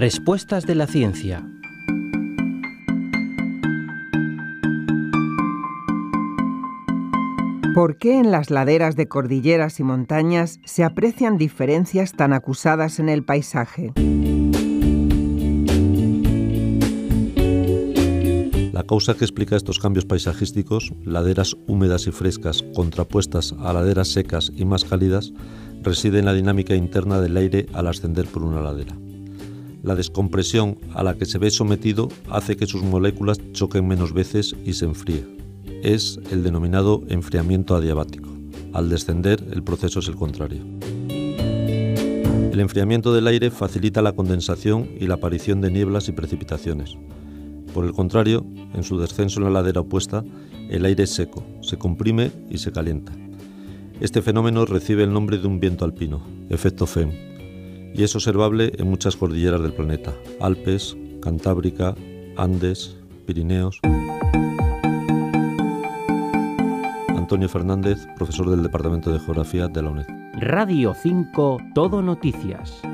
Respuestas de la ciencia. ¿Por qué en las laderas de cordilleras y montañas se aprecian diferencias tan acusadas en el paisaje? La causa que explica estos cambios paisajísticos, laderas húmedas y frescas contrapuestas a laderas secas y más cálidas, reside en la dinámica interna del aire al ascender por una ladera. La descompresión a la que se ve sometido hace que sus moléculas choquen menos veces y se enfríe. Es el denominado enfriamiento adiabático. Al descender, el proceso es el contrario. El enfriamiento del aire facilita la condensación y la aparición de nieblas y precipitaciones. Por el contrario, en su descenso en la ladera opuesta, el aire es seco, se comprime y se calienta. Este fenómeno recibe el nombre de un viento alpino, efecto FEM, y es observable en muchas cordilleras del planeta: Alpes, Cantábrica, Andes, Pirineos. Antonio Fernández, profesor del Departamento de Geografía de la UNED. Radio 5 Todo Noticias.